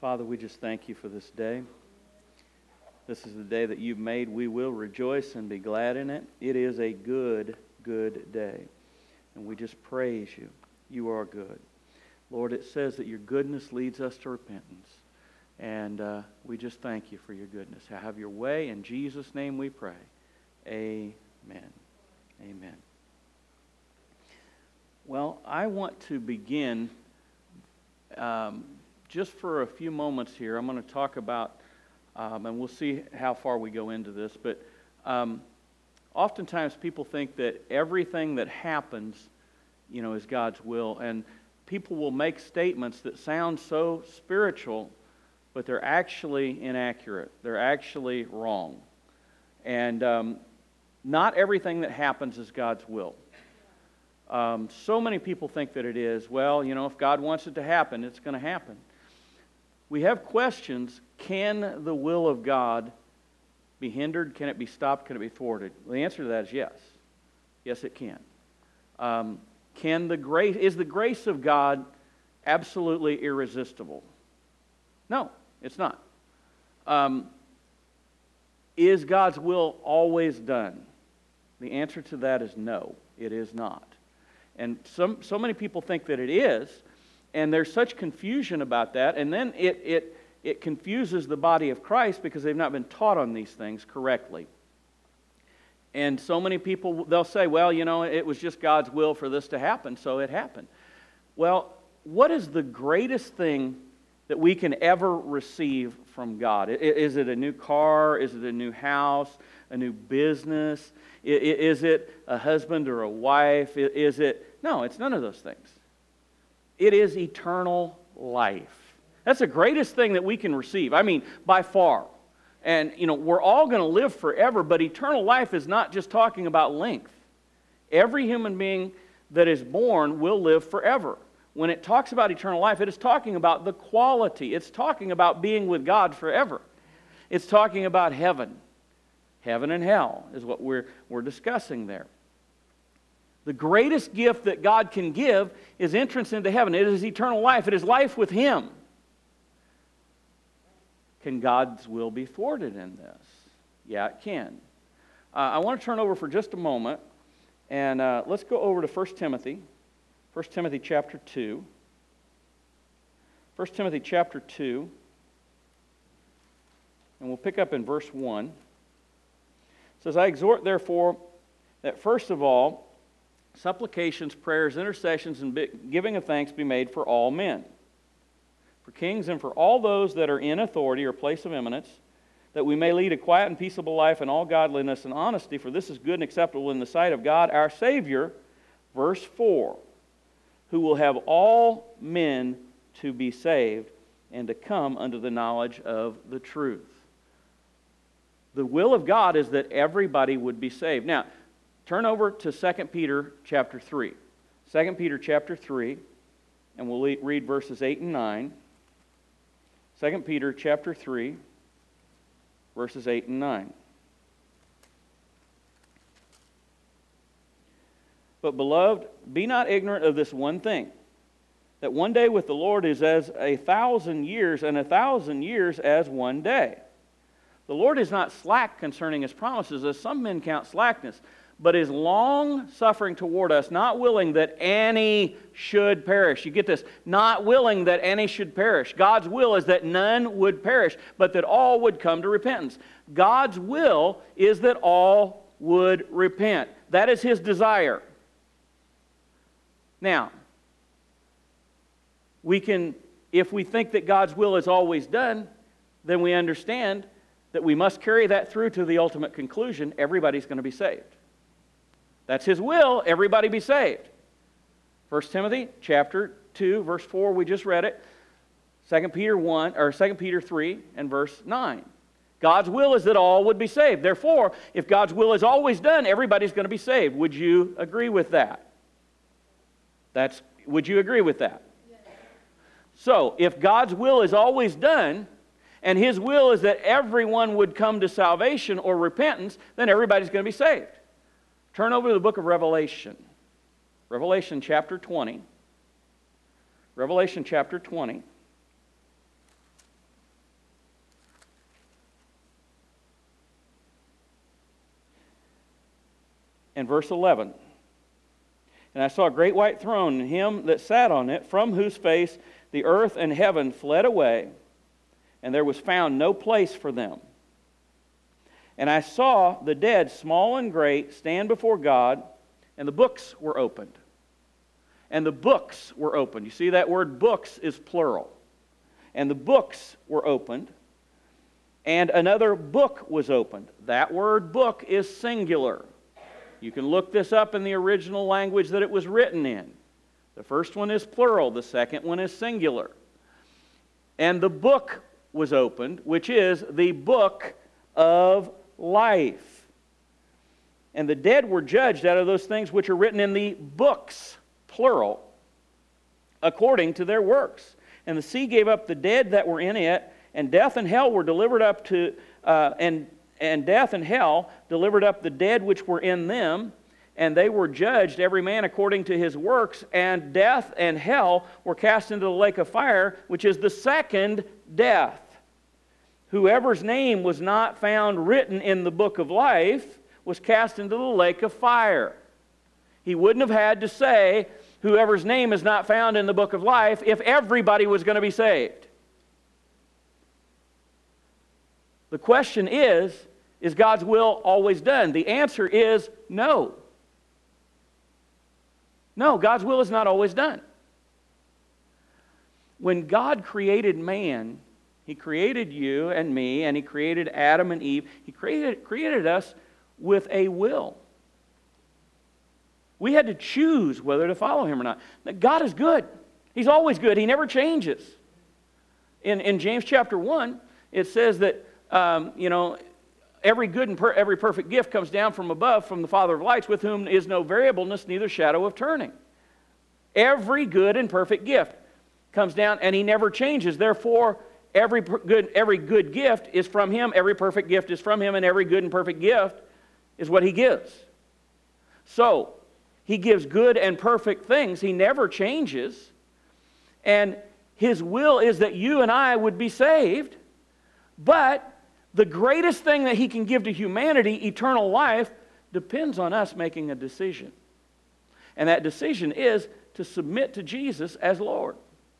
Father, we just thank you for this day. This is the day that you've made. We will rejoice and be glad in it. It is a good, good day. And we just praise you. You are good. Lord, it says that your goodness leads us to repentance. And we just thank you for your goodness. Have your way. In Jesus' name we pray. Amen. Amen. Well, I want to begin just for a few moments here. I'm going to talk about, and we'll see how far we go into this, but oftentimes people think that everything that happens, is God's will, and people will make statements that sound so spiritual, but they're actually inaccurate. They're actually wrong. And not everything that happens is God's will. So many people think that it is. Well, if God wants it to happen, it's going to happen. We have questions. Can the will of God be hindered? Can it be stopped? Can it be thwarted? Well, the answer to that is yes. Yes, it can. Is the grace of God absolutely irresistible? No, it's not. Is God's will always done? The answer to that is no, it is not. And so many people think that it is, and there's such confusion about that, and then it confuses the body of Christ because they've not been taught on these things correctly. And so many people, they'll say, well, it was just God's will for this to happen, so it happened. Well, what is the greatest thing that we can ever receive from God? Is it a new car? Is it a new house? A new business? Is it a husband or a wife? No, it's none of those things. It is eternal life. That's the greatest thing that we can receive. I mean, by far. And, we're all going to live forever, but eternal life is not just talking about length. Every human being that is born will live forever. When it talks about eternal life, it is talking about the quality. It's talking about being with God forever. It's talking about heaven. Heaven and hell is what we're discussing there. The greatest gift that God can give is entrance into heaven. It is eternal life. It is life with Him. Can God's will be thwarted in this? Yeah, it can. I want to turn over for just a moment, and let's go over to 1 Timothy. 1 Timothy chapter 2. 1 Timothy chapter 2. And we'll pick up in verse 1. It says, I exhort, therefore, that first of all, supplications, prayers, intercessions, and giving of thanks be made for all men, for kings and for all those that are in authority or place of eminence, that we may lead a quiet and peaceable life in all godliness and honesty, for this is good and acceptable in the sight of God our Savior. Verse 4, who will have all men to be saved and to come unto the knowledge of the truth. The will of God is that everybody would be saved. Now, turn over to 2 Peter chapter 3. 2 Peter chapter 3, and we'll read verses 8 and 9. 2 Peter chapter 3, verses 8 and 9. But beloved, be not ignorant of this one thing, that one day with the Lord is as 1,000 years, and 1,000 years as one day. The Lord is not slack concerning His promises, as some men count slackness, but is long-suffering toward us, not willing that any should perish. You get this? Not willing that any should perish. God's will is that none would perish, but that all would come to repentance. God's will is that all would repent. That is His desire. Now, if we think that God's will is always done, then we understand that we must carry that through to the ultimate conclusion. Everybody's going to be saved. That's His will, everybody be saved. 1 Timothy chapter 2, verse 4, we just read it. 2 Peter 3 and verse 9. God's will is that all would be saved. Therefore, if God's will is always done, everybody's going to be saved. Would you agree with that? Would you agree with that? Yes. So, if God's will is always done, and His will is that everyone would come to salvation or repentance, then everybody's going to be saved. Turn over to the book of Revelation. Revelation chapter 20. Revelation chapter 20. And verse 11. And I saw a great white throne, and him that sat on it, from whose face the earth and heaven fled away, and there was found no place for them. And I saw the dead, small and great, stand before God, and the books were opened. And the books were opened. You see, that word books is plural. And the books were opened, and another book was opened. That word book is singular. You can look this up in the original language that it was written in. The first one is plural, the second one is singular. And the book was opened, which is the book of life. And the dead were judged out of those things which are written in the books, plural, according to their works. And the sea gave up the dead that were in it, and death and hell were delivered up to, and death and hell delivered up the dead which were in them, and they were judged, every man according to his works, and death and hell were cast into the lake of fire, which is the second death. Whoever's name was not found written in the book of life was cast into the lake of fire. He wouldn't have had to say, whoever's name is not found in the book of life, if everybody was going to be saved. The question is God's will always done? The answer is no. No, God's will is not always done. When God created man, He created you and me, and He created Adam and Eve. He created us with a will. We had to choose whether to follow Him or not. God is good. He's always good. He never changes. In James chapter 1, it says that, every good and every perfect gift comes down from above, from the Father of lights, with whom is no variableness, neither shadow of turning. Every good and perfect gift comes down, and He never changes. Therefore, every good gift is from Him, every perfect gift is from Him, and every good and perfect gift is what He gives. So, He gives good and perfect things. He never changes. And His will is that you and I would be saved. But the greatest thing that He can give to humanity, eternal life, depends on us making a decision. And that decision is to submit to Jesus as Lord.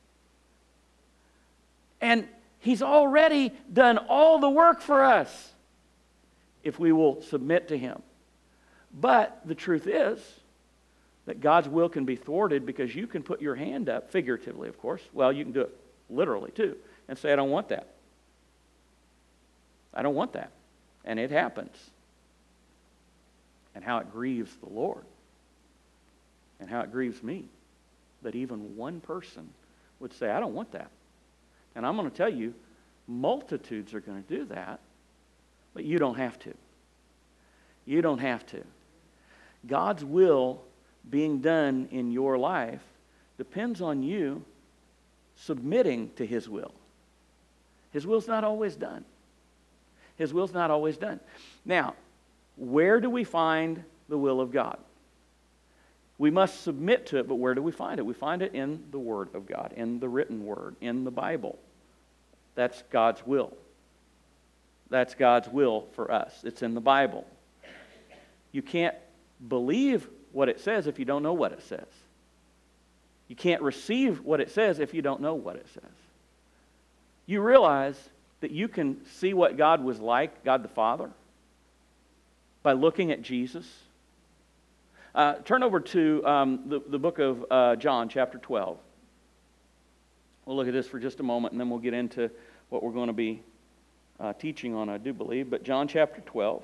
And He's already done all the work for us if we will submit to Him. But the truth is that God's will can be thwarted because you can put your hand up, figuratively, of course. Well, you can do it literally, too, and say, I don't want that. I don't want that. And it happens. And how it grieves the Lord. And how it grieves me that even one person would say, I don't want that. And I'm going to tell you, multitudes are going to do that, but you don't have to. You don't have to. God's will being done in your life depends on you submitting to His will. His will's not always done. His will's not always done. Now, where do we find the will of God? We must submit to it, but where do we find it? We find it in the Word of God, in the written Word, in the Bible. That's God's will. That's God's will for us. It's in the Bible. You can't believe what it says if you don't know what it says. You can't receive what it says if you don't know what it says. You realize that you can see what God was like, God the Father, by looking at Jesus. Turn over to the book of John, chapter 12. We'll look at this for just a moment, and then we'll get into what we're going to be teaching on, I do believe. But John chapter 12.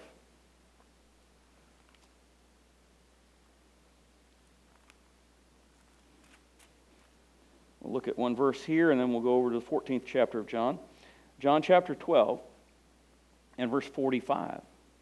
We'll look at one verse here, and then we'll go over to the 14th chapter of John. John chapter 12 and verse 45.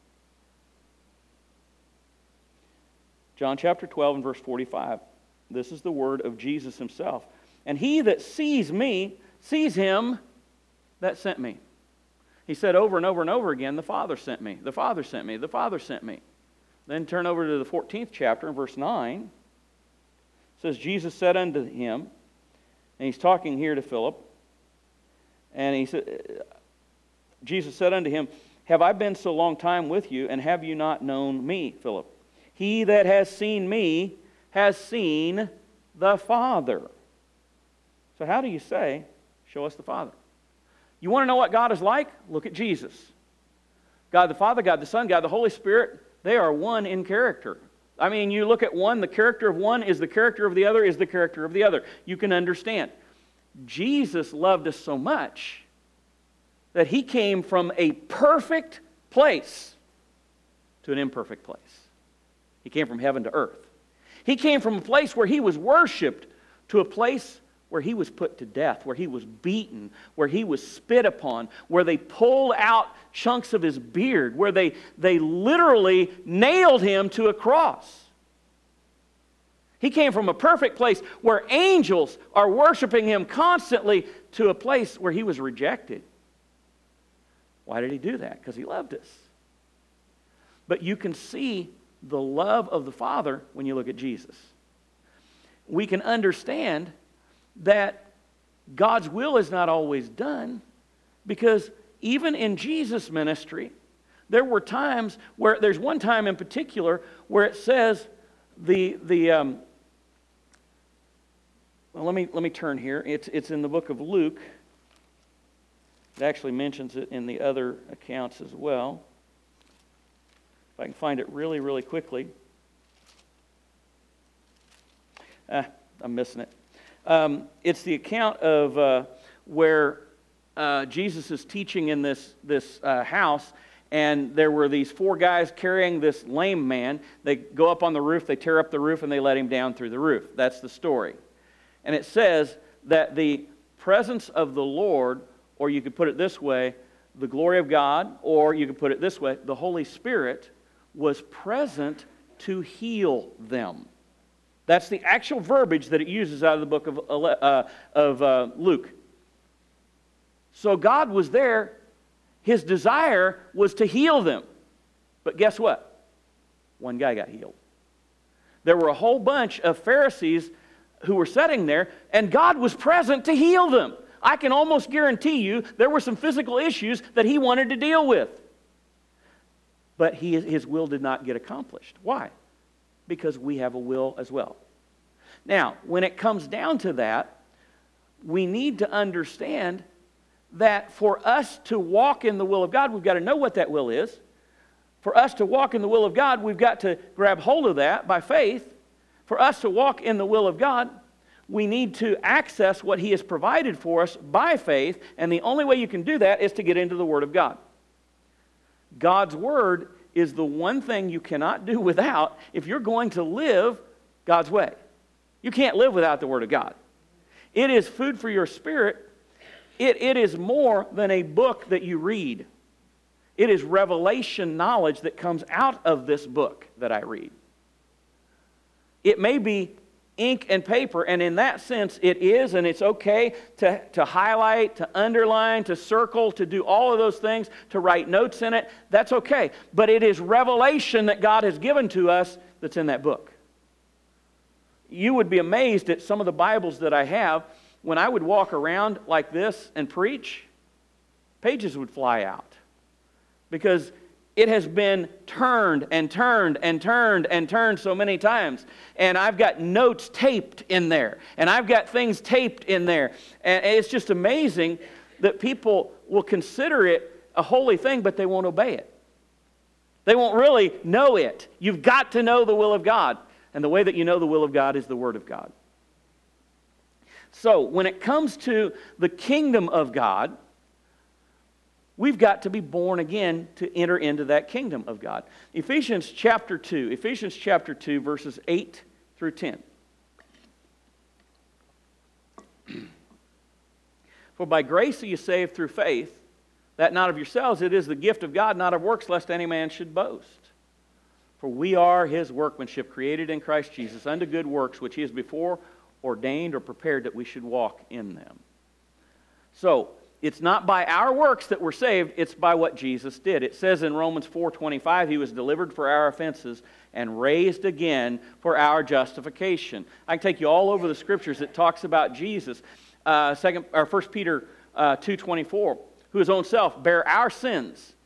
John chapter 12 and verse 45. This is the word of Jesus Himself. And he that sees me, sees Him that sent me. He said over and over and over again, the Father sent me, the Father sent me, the Father sent me. Then turn over to the 14th chapter, verse 9. It says, Jesus said unto him, and He's talking here to Philip, and He said, Jesus said unto him, have I been so long time with you, and have you not known me, Philip? He that has seen me has seen the Father. So how do you say, show us the Father? You want to know what God is like? Look at Jesus. God the Father, God the Son, God the Holy Spirit, they are one in character. I mean, you look at one, the character of one is the character of the other, is the character of the other. You can understand. Jesus loved us so much that He came from a perfect place to an imperfect place. He came from heaven to earth. He came from a place where He was worshiped to a place where He was put to death, where He was beaten, where He was spit upon, where they pulled out chunks of His beard, where they literally nailed Him to a cross. He came from a perfect place where angels are worshiping Him constantly to a place where He was rejected. Why did He do that? Because He loved us. But you can see the love of the Father when you look at Jesus. We can understand that God's will is not always done, because even in Jesus' ministry, there were times where, there's one time in particular where it says well, let me turn here. It's in the book of Luke. It actually mentions it in the other accounts as well. If I can find it really, really quickly. I'm missing it. It's the account of where Jesus is teaching in this house, and there were these 4 guys carrying this lame man. They go up on the roof, they tear up the roof, and they let him down through the roof. That's the story. And it says that the presence of the Lord, or you could put it this way, the glory of God, or you could put it this way, the Holy Spirit was present to heal them. That's the actual verbiage that it uses out of the book of Luke. So God was there. His desire was to heal them. But guess what? One guy got healed. There were a whole bunch of Pharisees who were sitting there, and God was present to heal them. I can almost guarantee you there were some physical issues that He wanted to deal with. But His will did not get accomplished. Why? Because we have a will as well. Now, when it comes down to that, we need to understand that for us to walk in the will of God, we've got to know what that will is. For us to walk in the will of God, we've got to grab hold of that by faith. For us to walk in the will of God, we need to access what He has provided for us by faith, and the only way you can do that is to get into the Word of God. God's Word is the one thing you cannot do without if you're going to live God's way. You can't live without the Word of God. It is food for your spirit. It is more than a book that you read. It is revelation knowledge that comes out of this book that I read. It may be ink and paper, and in that sense it is, and it's okay to highlight, to underline, to circle, to do all of those things, to write notes in it. That's okay. But it is revelation that God has given to us that's in that book. You would be amazed at some of the Bibles that I have. When I would walk around like this and preach, pages would fly out. Because it has been turned and turned and turned and turned so many times. And I've got notes taped in there. And I've got things taped in there. And it's just amazing that people will consider it a holy thing, but they won't obey it. They won't really know it. You've got to know the will of God. And the way that you know the will of God is the Word of God. So, when it comes to the kingdom of God, we've got to be born again to enter into that kingdom of God. Ephesians chapter 2, verses 8 through 10. For by grace are you saved through faith, that not of yourselves, it is the gift of God, not of works, lest any man should boast. For we are His workmanship, created in Christ Jesus, unto good works, which He has before ordained or prepared that we should walk in them. So, it's not by our works that we're saved, it's by what Jesus did. It says in Romans 4:25, He was delivered for our offenses and raised again for our justification. I can take you all over the Scriptures that talks about Jesus. 1 Peter 2:24, who His own self bare our sins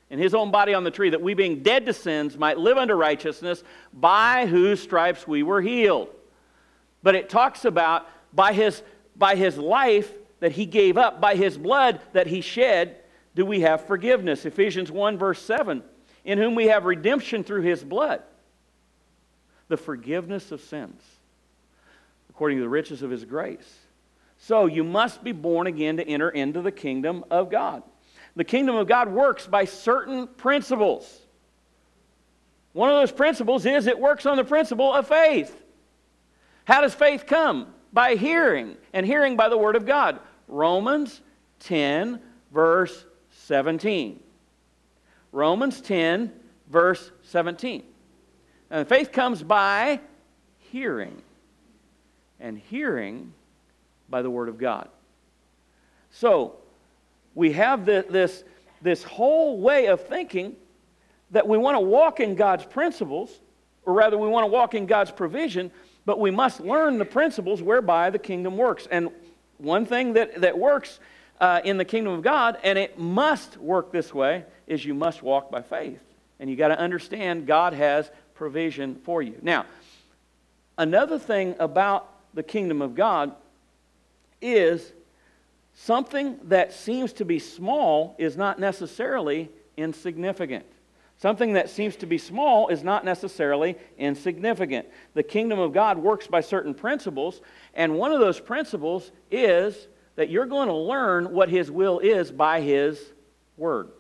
in His own body on the tree, that we being dead to sins might live unto righteousness, by whose stripes we were healed. But it talks about by His life that He gave up, by His blood that He shed, do we have forgiveness. Ephesians 1 verse 7, in whom we have redemption through His blood, the forgiveness of sins, according to the riches of His grace. So you must be born again to enter into the kingdom of God. The kingdom of God works by certain principles. One of those principles is it works on the principle of faith. How does faith come? By hearing, and hearing by the Word of God. Romans 10, verse 17. Romans 10, verse 17. And faith comes by hearing, and hearing by the Word of God. So, we have this whole way of thinking that we want to walk in God's principles, or rather we want to walk in God's provision, but we must learn the principles whereby the kingdom works. And one thing that works in the kingdom of God, and it must work this way, is you must walk by faith. And you got to understand God has provision for you. Now, another thing about the kingdom of God is something that seems to be small is not necessarily insignificant. Something that seems to be small is not necessarily insignificant. The kingdom of God works by certain principles, and one of those principles is that you're going to learn what His will is by His Word.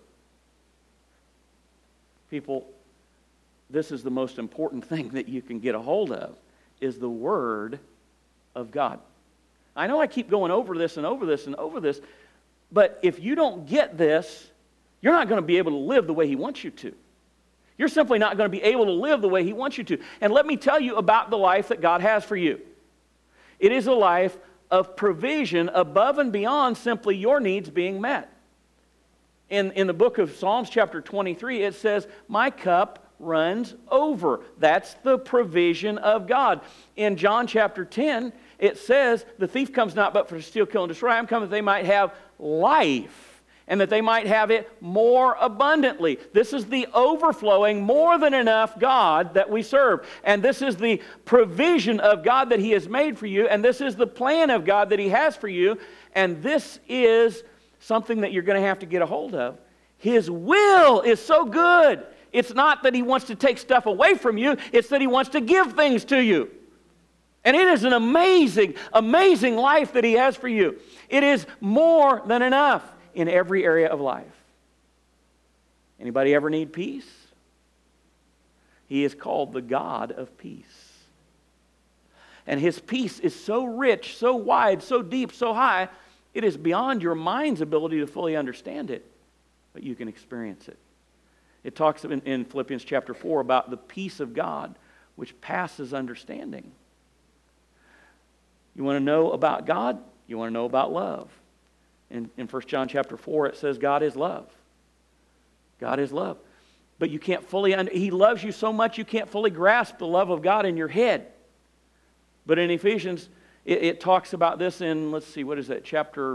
People, this is the most important thing that you can get a hold of, is the Word of God. I know I keep going over this and over this and over this, but if you don't get this, you're not going to be able to live the way He wants you to. You're simply not going to be able to live the way He wants you to. And let me tell you about the life that God has for you. It is a life of provision above and beyond simply your needs being met. In the book of Psalms chapter 23, it says, my cup runs over. That's the provision of God. In John chapter 10, it says, the thief comes not but for to steal, kill, and destroy. I'm coming that they might have life, and that they might have it more abundantly. This is the overflowing, more than enough God that we serve. And this is the provision of God that He has made for you, and this is the plan of God that He has for you, and this is something that you're going to have to get a hold of. His will is so good. It's not that He wants to take stuff away from you, it's that He wants to give things to you. And it is an amazing, amazing life that He has for you. It is more than enough in every area of life. Anybody ever need peace? He is called the God of peace. And His peace is so rich, so wide, so deep, so high, it is beyond your mind's ability to fully understand it, but you can experience it. It talks in Philippians chapter 4 about the peace of God, which passes understanding. You want to know about God? You want to know about love. In 1 John chapter 4, it says God is love. God is love. But you can't fully, He loves you so much you can't fully grasp the love of God in your head. But in Ephesians, it talks about this in, let's see, what is that? Chapter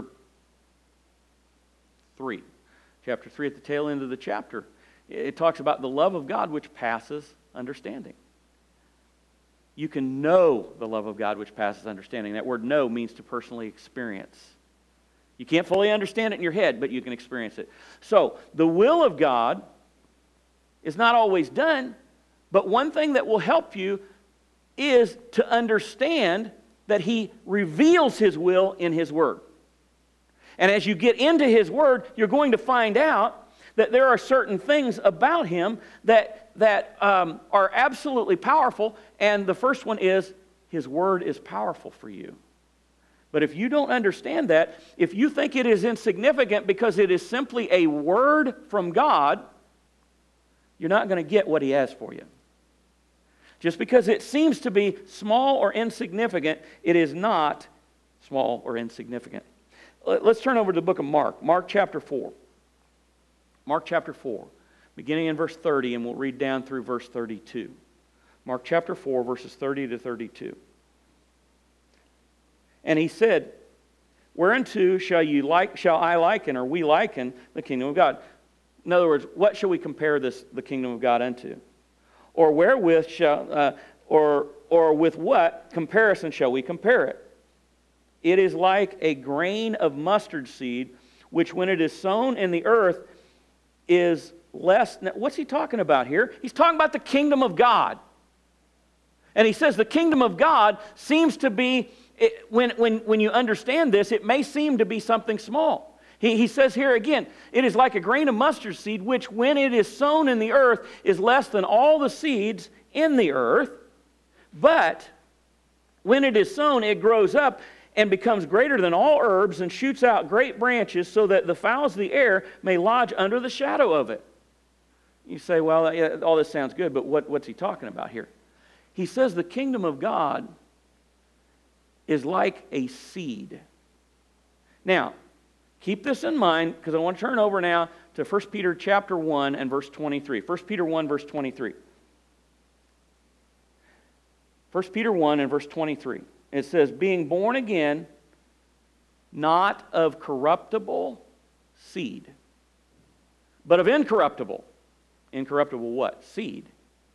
3. Chapter 3 at the tail end of the chapter. It talks about the love of God which passes understanding. You can know the love of God which passes understanding. That word know means to personally experience. You can't fully understand it in your head, but you can experience it. So, the will of God is not always done, but one thing that will help you is to understand that He reveals His will in His Word. And as you get into His Word, you're going to find out that there are certain things about Him that are absolutely powerful, and the first one is His Word is powerful for you. But if you don't understand that, if you think it is insignificant because it is simply a word from God, you're not going to get what He has for you. Just because it seems to be small or insignificant, it is not small or insignificant. Let's turn over to the book of Mark. Mark chapter 4. Mark chapter 4, beginning in verse 30, and we'll read down through verse 32. Mark chapter 4, verses 30 to 32. And He said, whereunto shall I liken, or we liken, the kingdom of God? In other words, what shall we compare the kingdom of God unto? Or wherewith shall, or with what comparison shall we compare it? It is like a grain of mustard seed, which when it is sown in the earth is less. Now, what's he talking about here? He's talking about the kingdom of God. And he says the kingdom of God seems to be, when you understand this, it may seem to be something small. He says here again, it is like a grain of mustard seed, which when it is sown in the earth is less than all the seeds in the earth. But when it is sown, it grows up and becomes greater than all herbs and shoots out great branches so that the fowls of the air may lodge under the shadow of it. You say, well, yeah, all this sounds good, but what's he talking about here? He says the kingdom of God is like a seed. Now, keep this in mind, because I want to turn over now to 1 Peter chapter 1 and verse 23. 1 Peter 1, verse 23. 1 Peter 1 and verse 23. It says, being born again, not of corruptible seed, but of incorruptible. Incorruptible what? Seed.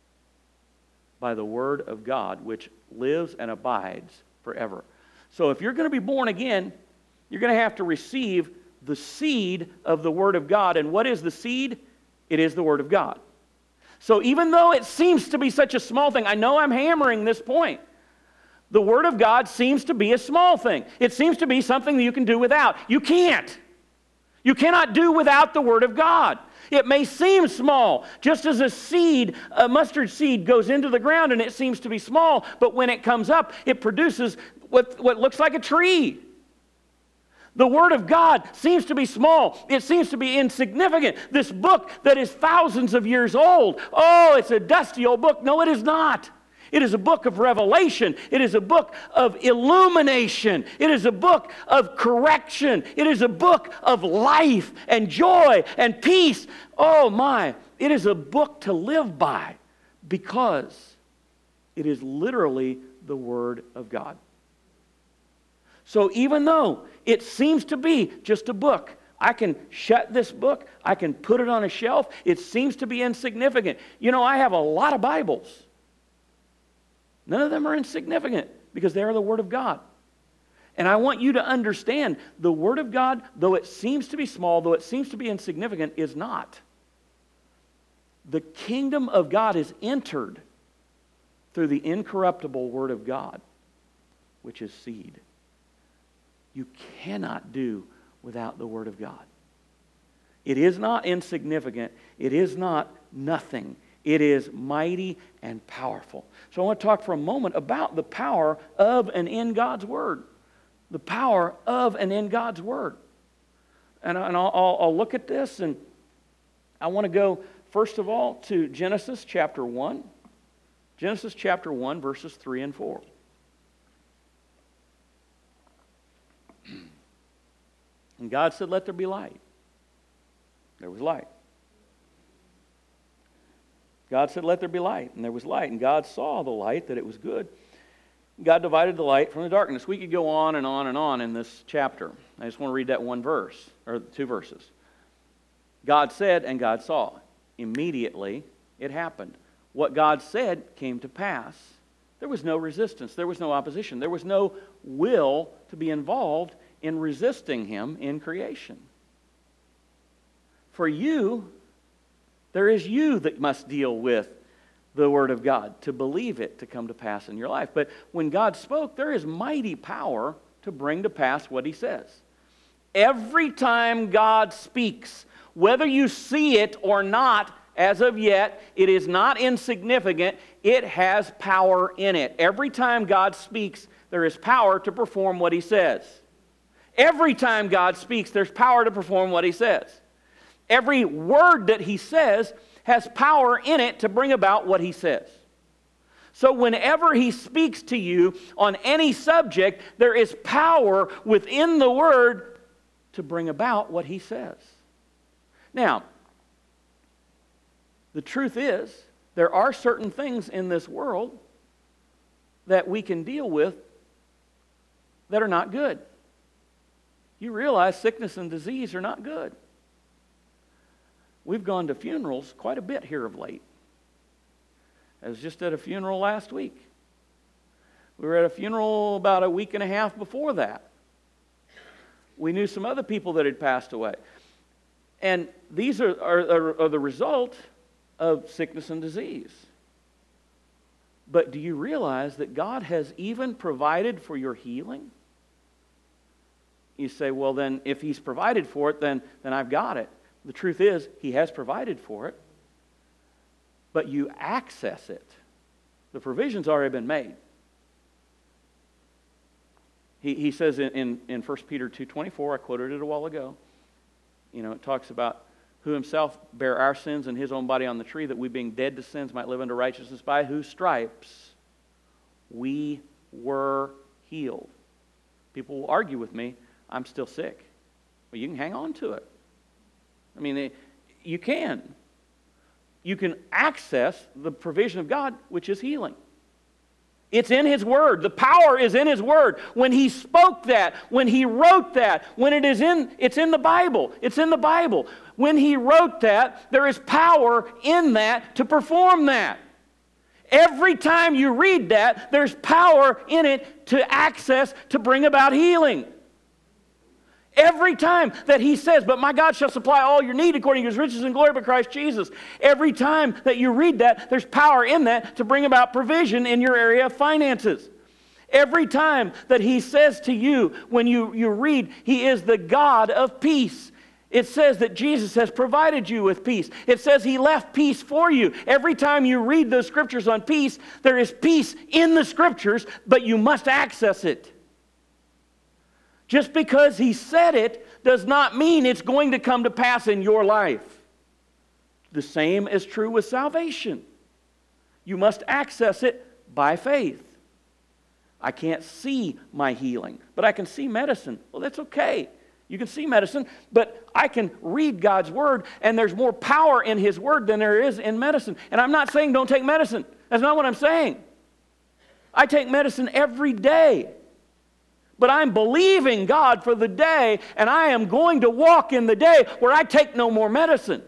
By the word of God, which lives and abides forever. So if you're going to be born again, you're going to have to receive the seed of the Word of God. And what is the seed? It is the Word of God. So even though it seems to be such a small thing, I know I'm hammering this point. The Word of God seems to be a small thing. It seems to be something that you can do without. You can't. You cannot do without the Word of God. It may seem small, just as a seed, a mustard seed goes into the ground and it seems to be small, but when it comes up, it produces what looks like a tree. The Word of God seems to be small. It seems to be insignificant. This book that is thousands of years old, oh, it's a dusty old book. No, it is not. It is a book of revelation. It is a book of illumination. It is a book of correction. It is a book of life and joy and peace. Oh my, it is a book to live by because it is literally the Word of God. So even though it seems to be just a book, I can shut this book, I can put it on a shelf, it seems to be insignificant. You know, I have a lot of Bibles. None of them are insignificant because they are the Word of God. And I want you to understand the Word of God, though it seems to be small, though it seems to be insignificant, is not. The kingdom of God is entered through the incorruptible Word of God, which is seed. You cannot do without the Word of God. It is not insignificant. It is not nothing. It is mighty and powerful. So I want to talk for a moment about the power of and in God's Word. The power of and in God's Word. And I'll look at this, and I want to go, first of all, to Genesis chapter 1. Genesis chapter 1, verses 3 and 4. And God said, let there be light. There was light. God said, let there be light. And there was light. And God saw the light, that it was good. God divided the light from the darkness. We could go on and on and on in this chapter. I just want to read that one verse, or two verses. God said, and God saw. Immediately, it happened. What God said came to pass. There was no resistance. There was no opposition. There was no will to be involved in resisting Him in creation. For you, there is you that must deal with the Word of God, to believe it to come to pass in your life. But when God spoke, there is mighty power to bring to pass what He says. Every time God speaks, whether you see it or not, as of yet, it is not insignificant. It has power in it. Every time God speaks, there is power to perform what He says. Every time God speaks, there's power to perform what He says. Every word that He says has power in it to bring about what He says. So whenever He speaks to you on any subject, there is power within the Word to bring about what He says. Now, the truth is, there are certain things in this world that we can deal with that are not good. You realize sickness and disease are not good. we've gone to funerals quite a bit here of late. I was just at a funeral last week. We were at a funeral about a week and a half before that. We knew some other people that had passed away. And these are the result of sickness and disease. But do you realize that God has even provided for your healing? You say, well, then if He's provided for it, then I've got it. The truth is, He has provided for it, but you access it. The provision's already been made. He says in 1 Peter 2:24, I quoted it a while ago, it talks about who Himself bare our sins in His own body on the tree, that we being dead to sins might live unto righteousness, by whose stripes we were healed. People will argue with me, I'm still sick. Well, you can hang on to it. You can. You can access the provision of God, which is healing. It's in His Word. The power is in His Word. When He spoke that, when He wrote that, it's in the Bible. It's in the Bible. When He wrote that, there is power in that to perform that. Every time you read that, there's power in it to access, to bring about healing. Every time that He says, but my God shall supply all your need according to His riches and glory by Christ Jesus. Every time that you read that, there's power in that to bring about provision in your area of finances. Every time that He says to you, when you read, He is the God of peace. It says that Jesus has provided you with peace. It says He left peace for you. Every time you read those scriptures on peace, there is peace in the scriptures, but you must access it. Just because He said it does not mean it's going to come to pass in your life. The same is true with salvation. You must access it by faith. I can't see my healing, but I can see medicine. Well, that's okay. You can see medicine, but I can read God's Word, and there's more power in His Word than there is in medicine. And I'm not saying don't take medicine. That's not what I'm saying. I take medicine every day. But I'm believing God for the day, and I am going to walk in the day where I take no more medicine.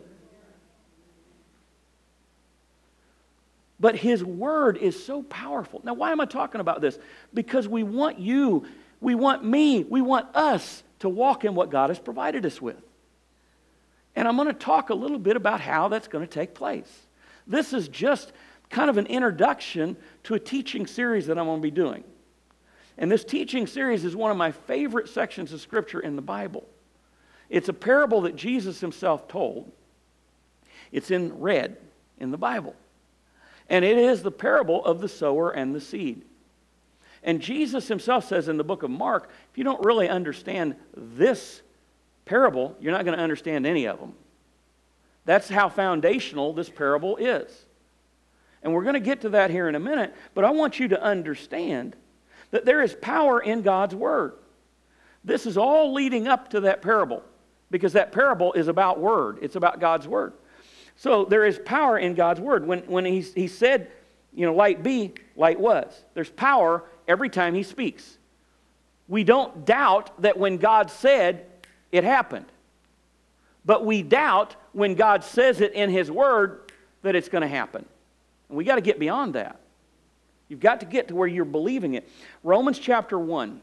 But His Word is so powerful. Now, why am I talking about this? Because we want you, we want me, we want us to walk in what God has provided us with. And I'm going to talk a little bit about how that's going to take place. This is just kind of an introduction to a teaching series that I'm going to be doing. And this teaching series is one of my favorite sections of Scripture in the Bible. It's a parable that Jesus Himself told. It's in red in the Bible. And it is the parable of the sower and the seed. And Jesus Himself says in the book of Mark, if you don't really understand this parable, you're not going to understand any of them. That's how foundational this parable is. And we're going to get to that here in a minute, but I want you to understand that there is power in God's Word. This is all leading up to that parable, because that parable is about Word. It's about God's Word. So there is power in God's Word. When he said, light be, light was. There's power every time He speaks. We don't doubt that when God said, it happened. But we doubt when God says it in His Word that it's going to happen. And we got to get beyond that. You've got to get to where you're believing it. Romans chapter 1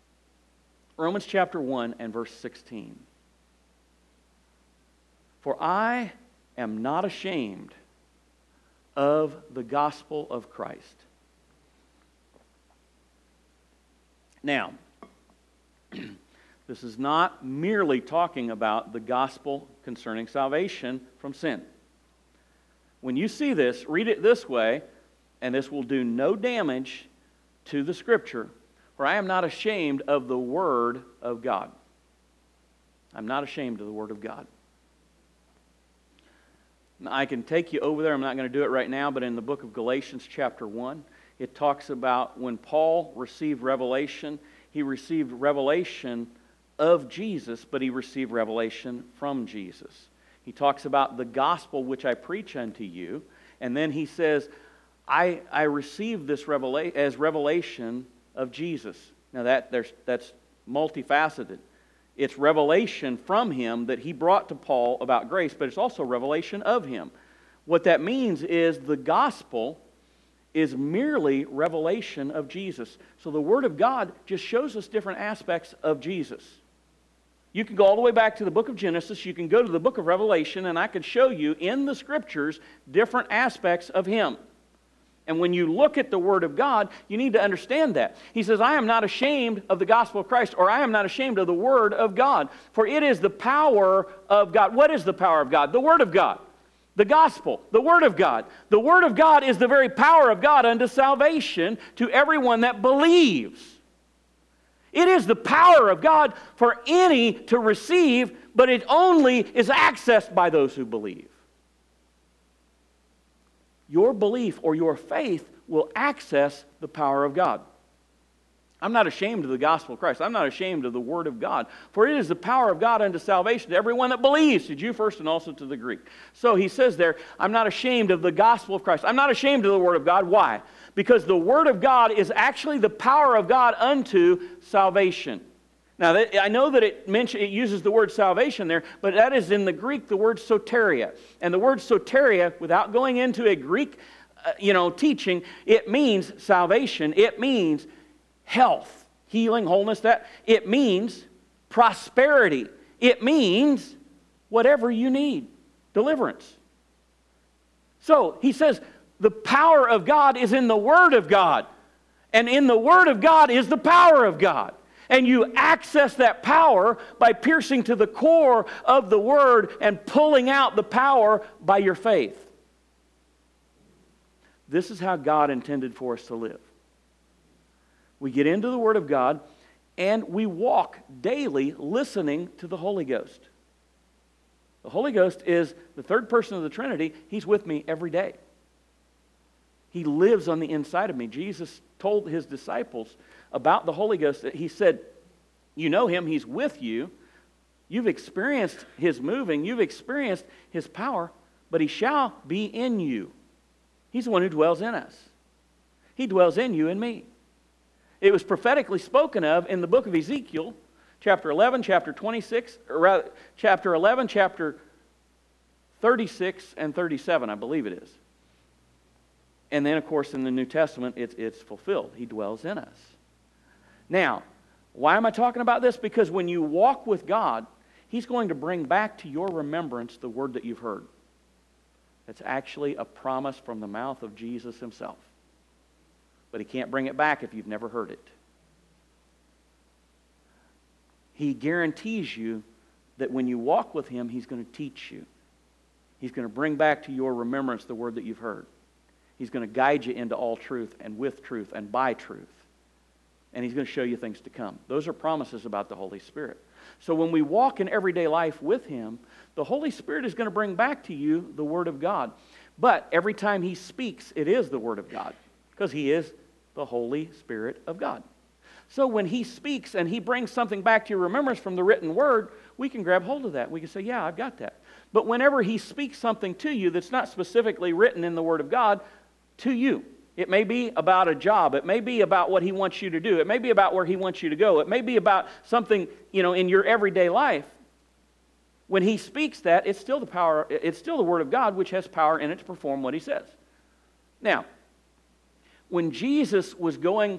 and verse 16. For I am not ashamed of the gospel of Christ. Now, this is not merely talking about the gospel concerning salvation from sin. When you see this, read it this way, and this will do no damage to the Scripture. For I am not ashamed of the Word of God. I'm not ashamed of the Word of God. Now, I can take you over there. I'm not going to do it right now, but in the book of Galatians chapter 1, it talks about when Paul received revelation, he received revelation of Jesus, but he received revelation from Jesus. He talks about the gospel which I preach unto you, and then he says, I received this revelation of Jesus. Now that's multifaceted. It's revelation from Him that He brought to Paul about grace, but it's also revelation of Him. What that means is the gospel is merely revelation of Jesus. So the Word of God just shows us different aspects of Jesus. You can go all the way back to the book of Genesis, you can go to the book of Revelation, and I could show you in the Scriptures different aspects of Him. And when you look at the Word of God, you need to understand that. He says, I am not ashamed of the gospel of Christ, or I am not ashamed of the Word of God, for it is the power of God. What is the power of God? The Word of God. The gospel, the Word of God. The Word of God is the very power of God unto salvation to everyone that believes. It is the power of God for any to receive, but it only is accessed by those who believe. Your belief or your faith will access the power of God. I'm not ashamed of the gospel of Christ. I'm not ashamed of the Word of God. For it is the power of God unto salvation to everyone that believes, to Jew first and also to the Greek. So he says there, I'm not ashamed of the gospel of Christ. I'm not ashamed of the Word of God. Why? Because the Word of God is actually the power of God unto salvation. Now, I know that it uses the word salvation there, but that is in the Greek the word soteria. And the word soteria, without going into a Greek teaching, it means salvation. It means health, healing, wholeness. It means prosperity. It means whatever you need, deliverance. So he says the power of God is in the Word of God. And in the Word of God is the power of God. And you access that power by piercing to the core of the Word and pulling out the power by your faith. This is how God intended for us to live. We get into the Word of God and we walk daily listening to the Holy Ghost. The Holy Ghost is the third person of the Trinity. He's with me every day. He lives on the inside of me. Jesus told His disciples about the Holy Ghost. He said, you know Him, He's with you. You've experienced His moving. You've experienced His power, but He shall be in you. He's the one who dwells in us. He dwells in you and me. It was prophetically spoken of in the book of Ezekiel, chapter 11, chapter 26, or rather, chapter 11, chapter 36 and 37, I believe it is. And then, of course, in the New Testament, it's fulfilled. He dwells in us. Now, why am I talking about this? Because when you walk with God, He's going to bring back to your remembrance the word that you've heard. It's actually a promise from the mouth of Jesus Himself. But He can't bring it back if you've never heard it. He guarantees you that when you walk with Him, He's going to teach you. He's going to bring back to your remembrance the word that you've heard. He's going to guide you into all truth and with truth and by truth. And He's going to show you things to come. Those are promises about the Holy Spirit. So when we walk in everyday life with Him, the Holy Spirit is going to bring back to you the Word of God. But every time He speaks, it is the Word of God, because He is the Holy Spirit of God. So when He speaks and He brings something back to your remembrance from the written Word, we can grab hold of that. We can say, yeah, I've got that. But whenever He speaks something to you that's not specifically written in the Word of God, to you, it may be about a job. It may be about what He wants you to do. It may be about where He wants you to go. It may be about something, in your everyday life. When He speaks that, it's still the power. It's still the Word of God, which has power in it to perform what He says. Now, when Jesus was going,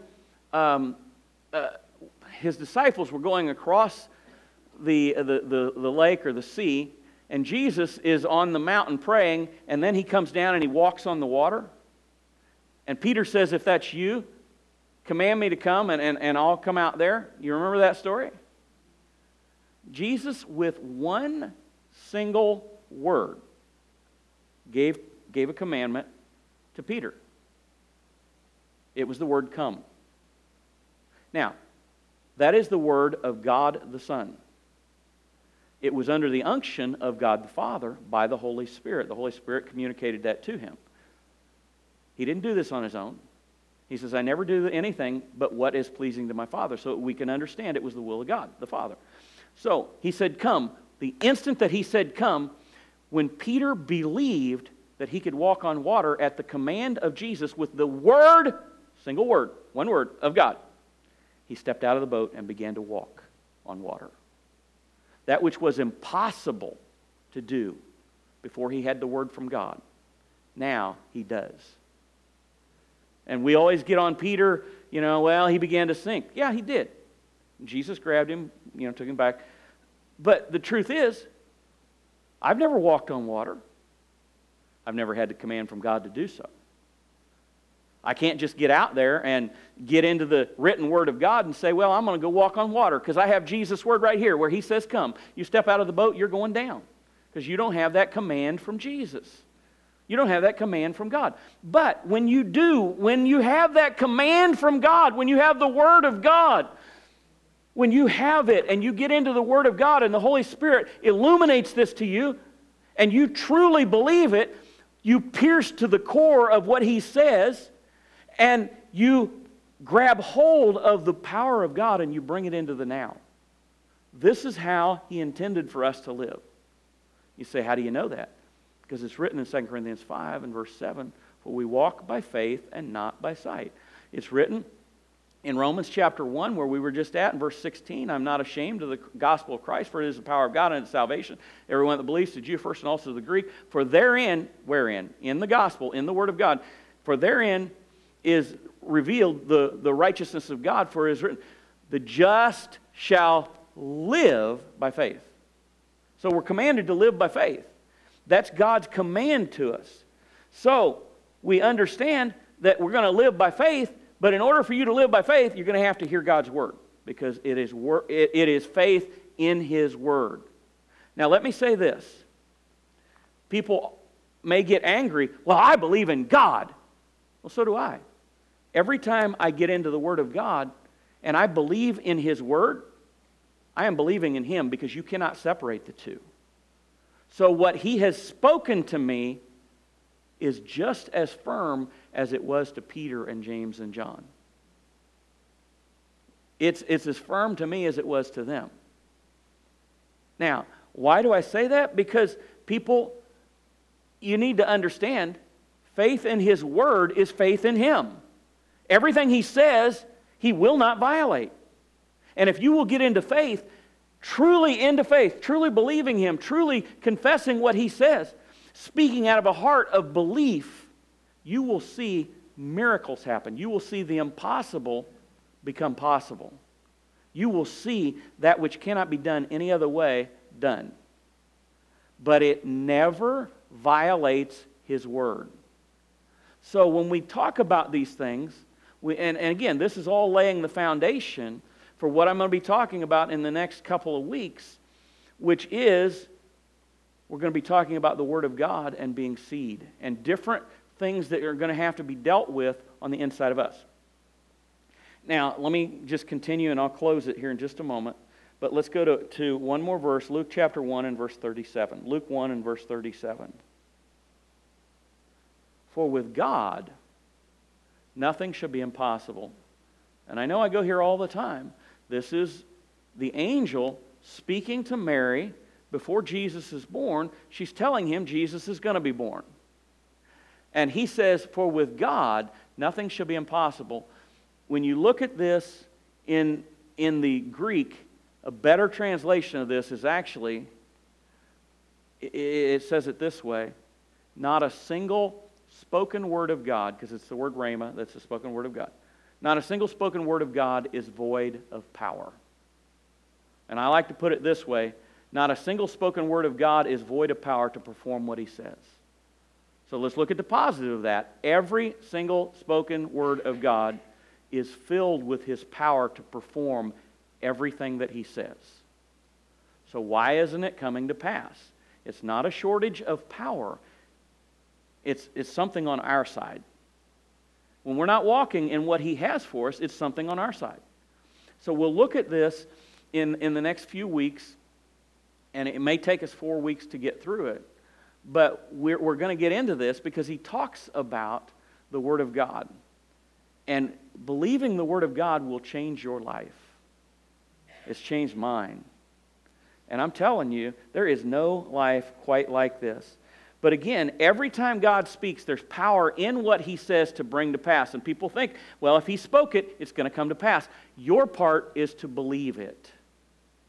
His disciples were going across the lake or the sea, and Jesus is on the mountain praying, and then He comes down and He walks on the water. And Peter says, if that's you, command me to come and I'll come out there. You remember that story? Jesus, with one single word, gave a commandment to Peter. It was the word come. Now, that is the word of God the Son. It was under the unction of God the Father by the Holy Spirit. The Holy Spirit communicated that to Him. He didn't do this on His own. He says, I never do anything but what is pleasing to my Father. So we can understand it was the will of God, the Father. So He said, come. The instant that He said, come, when Peter believed that he could walk on water at the command of Jesus with the word, single word, one word of God, he stepped out of the boat and began to walk on water. that which was impossible to do before he had the word from God, now he does. And we always get on Peter, well, he began to sink. Yeah, he did. Jesus grabbed him, took him back. But the truth is, I've never walked on water. I've never had the command from God to do so. I can't just get out there and get into the written word of God and say, well, I'm going to go walk on water because I have Jesus' word right here where he says, come. You step out of the boat, you're going down because you don't have that command from Jesus. You don't have that command from God. But when you do, when you have that command from God, when you have the word of God, when you have it and you get into the word of God and the Holy Spirit illuminates this to you and you truly believe it, you pierce to the core of what he says, and you grab hold of the power of God and you bring it into the now. This is how he intended for us to live. You say, how do you know that? Because it's written in 2 Corinthians 5 and verse 7, for we walk by faith and not by sight. It's written in Romans chapter 1, where we were just at, in verse 16, I'm not ashamed of the gospel of Christ, for it is the power of God unto salvation. Everyone that believes, the Jew first and also the Greek. For therein, wherein? In the gospel, in the word of God, for therein is revealed the righteousness of God, for it is written, the just shall live by faith. So we're commanded to live by faith. That's God's command to us. So we understand that we're going to live by faith, but in order for you to live by faith, you're going to have to hear God's word, because it is faith in his word. Now let me say this. People may get angry. Well, I believe in God. Well, so do I. Every time I get into the word of God and I believe in his word, I am believing in him, because you cannot separate the two. So what he has spoken to me is just as firm as it was to Peter and James and John. It's as firm to me as it was to them. Now, why do I say that? Because people, you need to understand, faith in his word is faith in him. Everything he says, he will not violate. And if you will get into faith, truly believing him, truly confessing what he says, speaking out of a heart of belief, you will see miracles happen. You will see the impossible become possible. You will see that which cannot be done any other way done. But it never violates his word. So when we talk about these things, and again, this is all laying the foundation for what I'm going to be talking about in the next couple of weeks, which is we're going to be talking about the Word of God and being seed and different things that are going to have to be dealt with on the inside of us. Now, let me just continue, and I'll close it here in just a moment. But let's go to one more verse, Luke chapter 1 and verse 37. Luke 1 and verse 37. For with God, nothing shall be impossible. And I know I go here all the time. This is the angel speaking to Mary before Jesus is born. She's telling him Jesus is going to be born. And he says, for with God, nothing shall be impossible. When you look at this in the Greek, a better translation of this is actually, it says it this way, not a single spoken word of God, because it's the word rhema, that's the spoken word of God. Not a single spoken word of God is void of power. And I like to put it this way, not a single spoken word of God is void of power to perform what he says. So let's look at the positive of that. Every single spoken word of God is filled with his power to perform everything that he says. So why isn't it coming to pass? It's not a shortage of power. It's something on our side. When we're not walking in what he has for us, it's something on our side. So we'll look at this in the next few weeks, and it may take us 4 weeks to get through it. But we're going to get into this because he talks about the Word of God. And believing the Word of God will change your life. It's changed mine. And I'm telling you, there is no life quite like this. But again, every time God speaks, there's power in what he says to bring to pass. And people think, well, if he spoke it, it's going to come to pass. Your part is to believe it.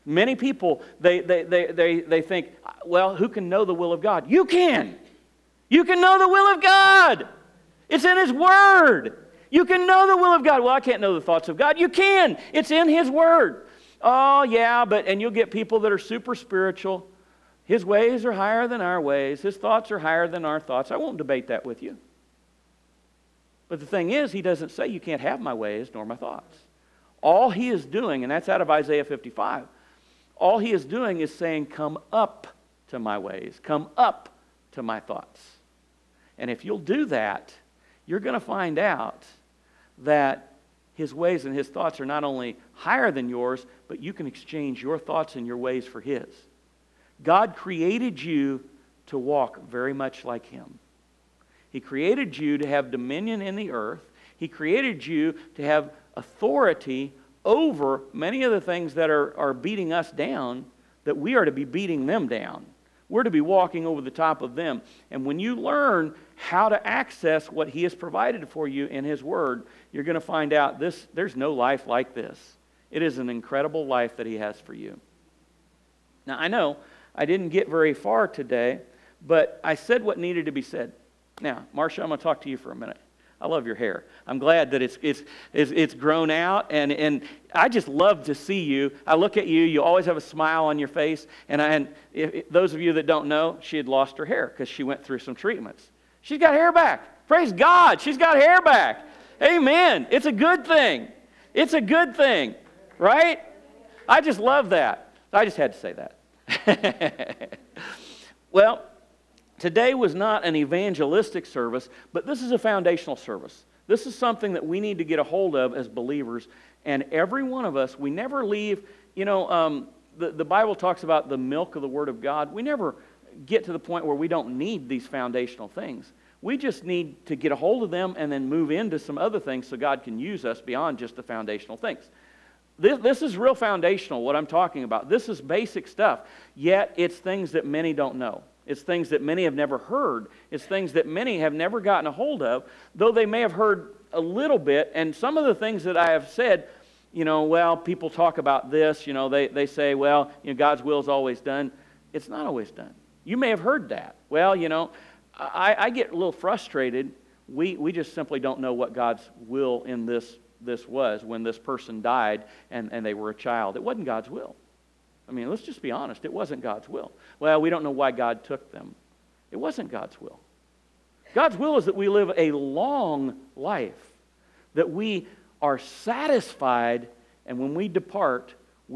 Many people, they think, well, who can know the will of God? You can. You can know the will of God. It's in His Word. You can know the will of God. Well, I can't know the thoughts of God. You can. It's in His Word. Oh, yeah, and you'll get people that are super spiritual. His ways are higher than our ways. His thoughts are higher than our thoughts. I won't debate that with you. But the thing is, He doesn't say you can't have my ways nor my thoughts. All He is doing, and that's out of Isaiah 55, all He is doing is saying, come up to my ways. Come up to my thoughts. And if you'll do that, you're going to find out that His ways and His thoughts are not only higher than yours, but you can exchange your thoughts and your ways for His. God created you to walk very much like Him. He created you to have dominion in the earth. He created you to have authority over many of the things that are beating us down, that we are to be beating them down. We're to be walking over the top of them. And when you learn how to access what He has provided for you in His Word, you're going to find out there's no life like this. It is an incredible life that He has for you. Now, I know I didn't get very far today, but I said what needed to be said. Now, Marcia, I'm going to talk to you for a minute. I love your hair. I'm glad that it's grown out, and I just love to see you. I look at you. You always have a smile on your face. And those of you that don't know, she had lost her hair because she went through some treatments. She's got hair back. Praise God. She's got hair back. Amen. It's a good thing. It's a good thing, right? I just love that. I just had to say that. Well, today was not an evangelistic service, but this is a foundational service. This is something that we need to get a hold of as believers. And every one of us, we never leave, the Bible talks about the milk of the Word of God. We never get to the point where we don't need these foundational things. We just need to get a hold of them and then move into some other things so God can use us beyond just the foundational things. This is real foundational, what I'm talking about. This is basic stuff, yet it's things that many don't know. It's things that many have never heard. It's things that many have never gotten a hold of, though they may have heard a little bit. And some of the things that I have said, people talk about this, they say, God's will is always done. It's not always done. You may have heard that. Well, I get a little frustrated. We just simply don't know what God's will in this was when this person died and they were a child. It wasn't God's will. I mean, let's just be honest. It wasn't God's will. Well, we don't know why God took them. It wasn't God's will. God's will is that we live a long life, that we are satisfied, and when we depart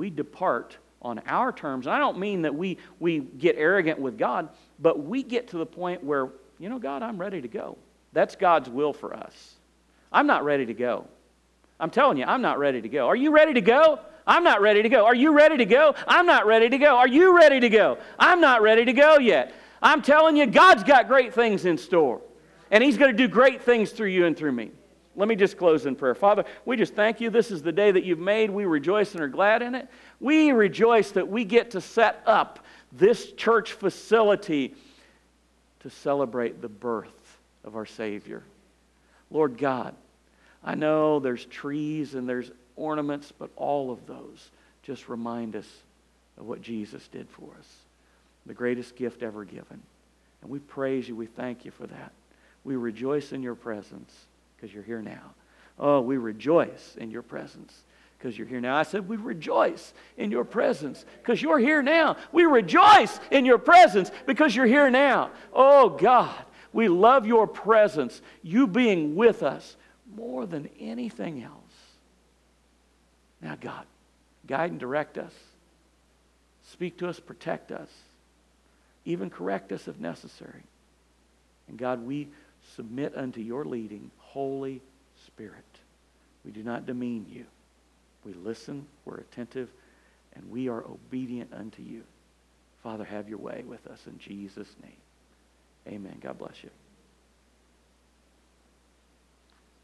on our terms. And I don't mean that we get arrogant with God, but we get to the point where, God, I'm ready to go. That's God's will for us. I'm not ready to go. I'm telling you, I'm not ready to go. Are you ready to go? I'm not ready to go. Are you ready to go? I'm not ready to go. Are you ready to go? I'm not ready to go yet. I'm telling you, God's got great things in store. And He's going to do great things through you and through me. Let me just close in prayer. Father, we just thank You. This is the day that You've made. We rejoice and are glad in it. We rejoice that we get to set up this church facility to celebrate the birth of our Savior. Lord God, I know there's trees and there's ornaments, but all of those just remind us of what Jesus did for us. The greatest gift ever given. And we praise You. We thank You for that. We rejoice in Your presence because You're here now. Oh, we rejoice in Your presence because You're here now. I said we rejoice in Your presence because You're here now. We rejoice in Your presence because You're here now. Oh, God, we love Your presence, You being with us more than anything else. Now, God, guide and direct us. Speak to us, protect us. Even correct us if necessary. And God, we submit unto Your leading, Holy Spirit. We do not demean You. We listen, we're attentive, and we are obedient unto You. Father, have Your way with us in Jesus' name. Amen. God bless you.